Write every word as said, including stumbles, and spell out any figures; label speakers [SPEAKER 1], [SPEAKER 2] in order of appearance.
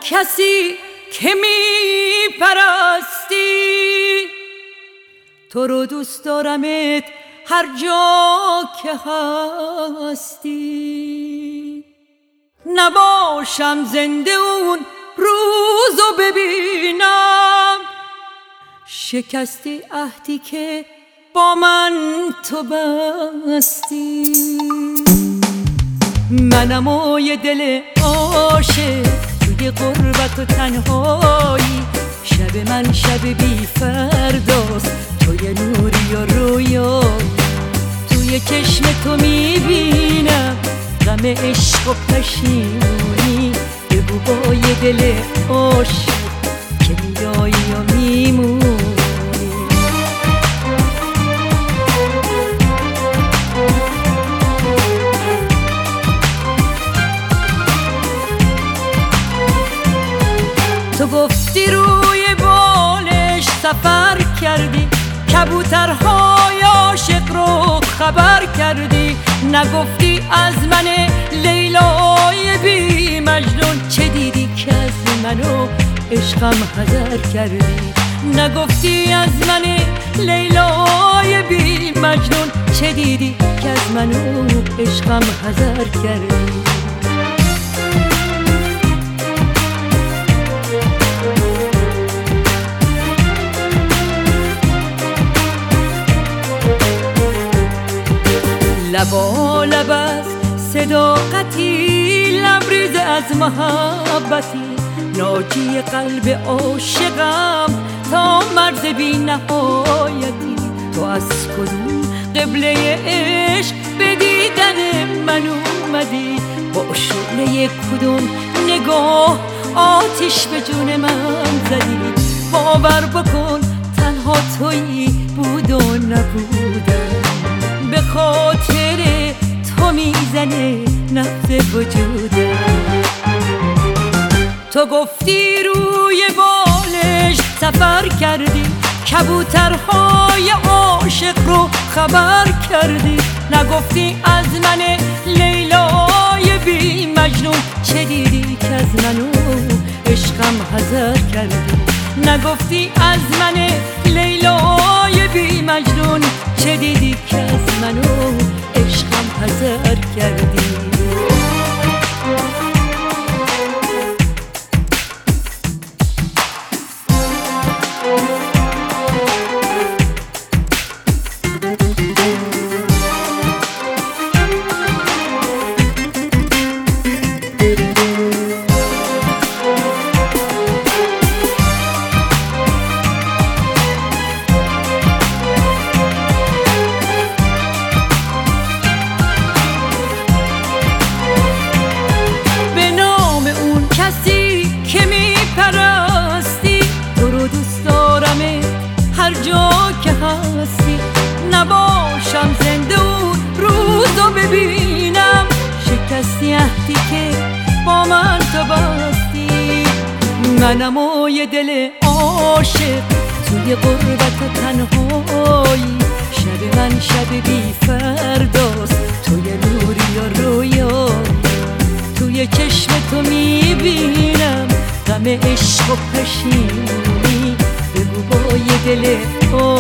[SPEAKER 1] کسی که می پرستی، تو رو دوست دارمت هر جا که هستی. نباشم زنده اون روزو ببینم، شکستی عهدی که با من تو بستی. منم و یه دل عاشق توی غربت و تنهایی، شب من شب بی فرداست، توی نوری و رویایی. توی چشم تو میبینم غم عشق و پشیمونی، بگو با یه دل عاشق که میایی و میمونی. تو گفتی روی بالش سفر کردی، کبوترهای عاشق رو خبر کردی. نگفتی از من لیلای بی مجنون، چه دیدی که از منو عشقم حذر کردی. نگفتی از من لیلای بی مجنون، چه دیدی که از منو عشقم حذر کردی. لبا لب از صداقتی، لبریز از محبتی، ناجی قلب عاشقم تا مرز بی نهایتی. تو از کدوم قبله عشق به دیدن من اومدی، با شعله کدوم نگاه آتش به جون من زدی. باور بکن تنها تویی بود و نبودم، به خاطر تو میزنه نبض وجودم. تو گفتی روی بالش سفر کردی، کبوترهای عاشق رو خبر کردی. نگفتی از من لیلای بی مجنون، چه دیدی که از منو عشقم حذر کردی. نگفتی از من لیلای بی مجنون، چه دیدی که از منو عشقم حذر کردی. هر جا که هستی، نباشم زنده اون روزو ببینم، شکستی عهدی که با من تو بستی. منم و یه دل عاشق توی غربت و تنهایی، شب من شب بی فرداست، توی نوری و رویایی. توی چشم تو میبینم غم عشق و پشیمونی، بگو با یه دل